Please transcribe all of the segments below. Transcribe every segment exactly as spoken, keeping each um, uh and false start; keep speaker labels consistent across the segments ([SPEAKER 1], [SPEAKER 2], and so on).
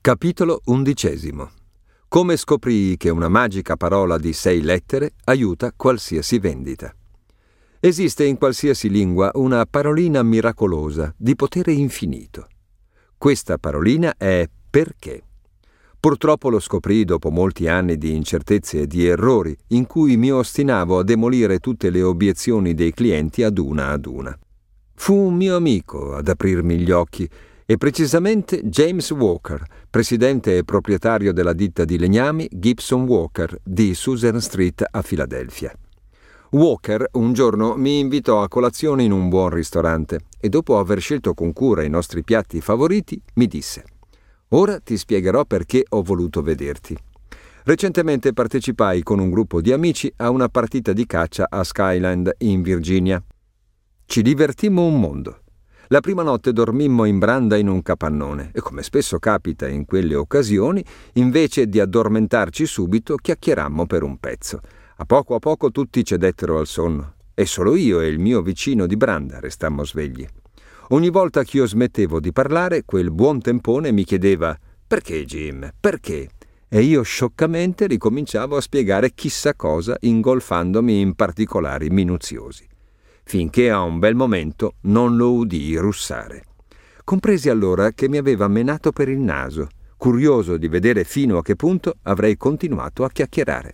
[SPEAKER 1] Capitolo undicesimo. Come scoprii che una magica parola di sei lettere aiuta qualsiasi vendita. Esiste in qualsiasi lingua una parolina miracolosa di potere infinito. Questa parolina è perché. Purtroppo lo scoprì dopo molti anni di incertezze e di errori in cui mi ostinavo a demolire tutte le obiezioni dei clienti ad una ad una. Fu un mio amico ad aprirmi gli occhi, e precisamente James Walker, presidente e proprietario della ditta di legnami Gibson Walker di Susan Street a Filadelfia. Walker un giorno mi invitò a colazione in un buon ristorante e dopo aver scelto con cura i nostri piatti favoriti mi disse: «Ora ti spiegherò perché ho voluto vederti. Recentemente partecipai con un gruppo di amici a una partita di caccia a Skyland in Virginia. Ci divertimmo un mondo. La prima notte dormimmo in branda in un capannone e, come spesso capita in quelle occasioni, invece di addormentarci subito, chiacchierammo per un pezzo. A poco a poco tutti cedettero al sonno e solo io e il mio vicino di branda restammo svegli. Ogni volta che io smettevo di parlare, quel buon tempone mi chiedeva: «Perché, Jim? Perché?» E io scioccamente ricominciavo a spiegare chissà cosa, ingolfandomi in particolari minuziosi, finché a un bel momento non lo udii russare. Compresi allora che mi aveva menato per il naso, curioso di vedere fino a che punto avrei continuato a chiacchierare.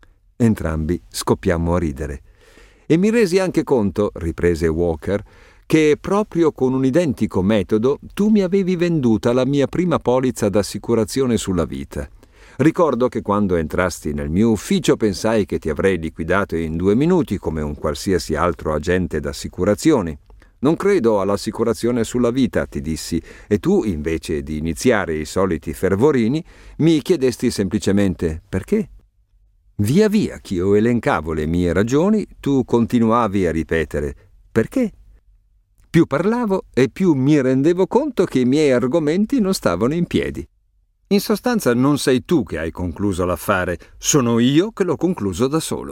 [SPEAKER 1] Entrambi scoppiammo a ridere. E mi resi anche conto, riprese Walker, che proprio con un identico metodo tu mi avevi venduta la mia prima polizza d'assicurazione sulla vita. Ricordo che quando entrasti nel mio ufficio pensai che ti avrei liquidato in due minuti come un qualsiasi altro agente d'assicurazioni. Non credo all'assicurazione sulla vita, ti dissi, e tu, invece di iniziare i soliti fervorini, mi chiedesti semplicemente perché. Via via che io elencavo le mie ragioni, tu continuavi a ripetere perché. Più parlavo e più mi rendevo conto che i miei argomenti non stavano in piedi. In sostanza non sei tu che hai concluso l'affare, sono io che l'ho concluso da solo.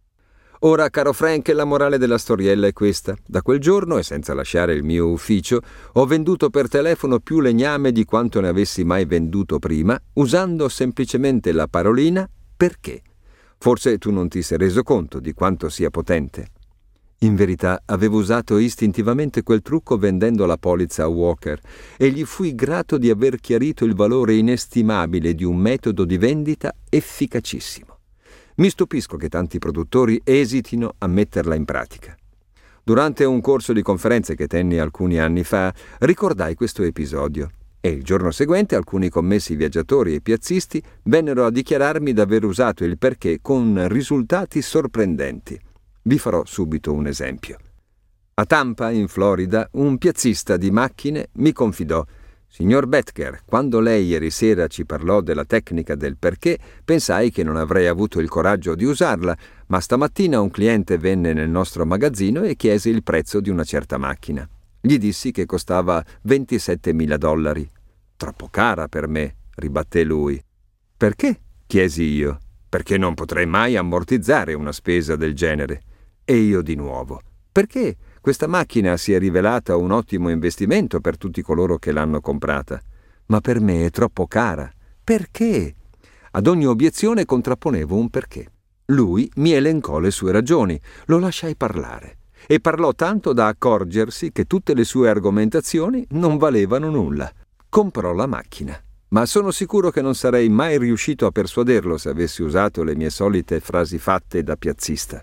[SPEAKER 1] Ora, caro Frank, la morale della storiella è questa. Da quel giorno, e senza lasciare il mio ufficio, ho venduto per telefono più legname di quanto ne avessi mai venduto prima, usando semplicemente la parolina perché. Forse tu non ti sei reso conto di quanto sia potente. In verità avevo usato istintivamente quel trucco vendendo la polizza a Walker e gli fui grato di aver chiarito il valore inestimabile di un metodo di vendita efficacissimo. Mi stupisco che tanti produttori esitino a metterla in pratica. Durante un corso di conferenze che tenni alcuni anni fa, ricordai questo episodio e il giorno seguente alcuni commessi viaggiatori e piazzisti vennero a dichiararmi d'aver usato il perché con risultati sorprendenti. Vi farò subito un esempio. A Tampa, in Florida, un piazzista di macchine mi confidò: «Signor Betker, quando lei ieri sera ci parlò della tecnica del perché, pensai che non avrei avuto il coraggio di usarla, ma stamattina un cliente venne nel nostro magazzino e chiese il prezzo di una certa macchina. Gli dissi che costava ventisettemila dollari. Troppo cara per me», ribatté lui. «Perché?» chiesi io. «Perché non potrei mai ammortizzare una spesa del genere». E io di nuovo: «Perché questa macchina si è rivelata un ottimo investimento per tutti coloro che l'hanno comprata. Ma per me è troppo cara». «Perché?» Ad ogni obiezione contrapponevo un perché. Lui mi elencò le sue ragioni, lo lasciai parlare e parlò tanto da accorgersi che tutte le sue argomentazioni non valevano nulla. Comprò la macchina. Ma sono sicuro che non sarei mai riuscito a persuaderlo se avessi usato le mie solite frasi fatte da piazzista.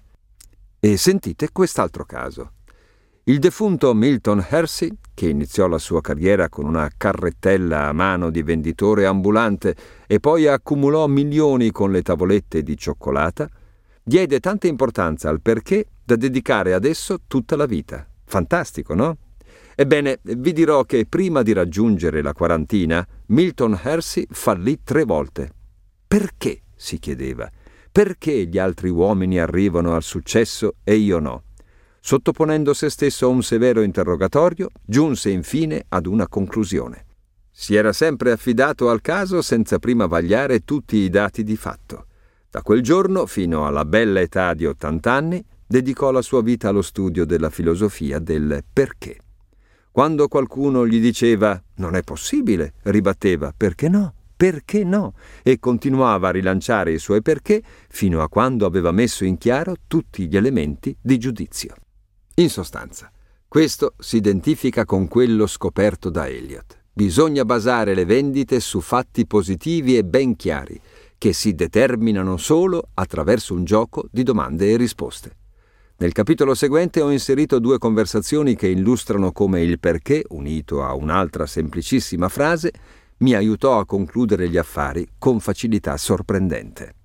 [SPEAKER 1] E sentite quest'altro caso. Il defunto Milton Hersey, che iniziò la sua carriera con una carrettella a mano di venditore ambulante e poi accumulò milioni con le tavolette di cioccolata, diede tanta importanza al perché da dedicare ad esso tutta la vita. Fantastico, no? Ebbene, vi dirò che prima di raggiungere la quarantina, Milton Hersey fallì tre volte. Perché? Si chiedeva. Perché gli altri uomini arrivano al successo e io no? Sottoponendo se stesso a un severo interrogatorio, giunse infine ad una conclusione. Si era sempre affidato al caso senza prima vagliare tutti i dati di fatto. Da quel giorno, fino alla bella età di ottanta anni, dedicò la sua vita allo studio della filosofia del perché. Quando qualcuno gli diceva «non è possibile», ribatteva «perché no?». perché no? E continuava a rilanciare i suoi perché fino a quando aveva messo in chiaro tutti gli elementi di giudizio. In sostanza, questo si identifica con quello scoperto da Eliot. Bisogna basare le vendite su fatti positivi e ben chiari, che si determinano solo attraverso un gioco di domande e risposte. Nel capitolo seguente ho inserito due conversazioni che illustrano come il perché, unito a un'altra semplicissima frase, mi aiutò a concludere gli affari con facilità sorprendente.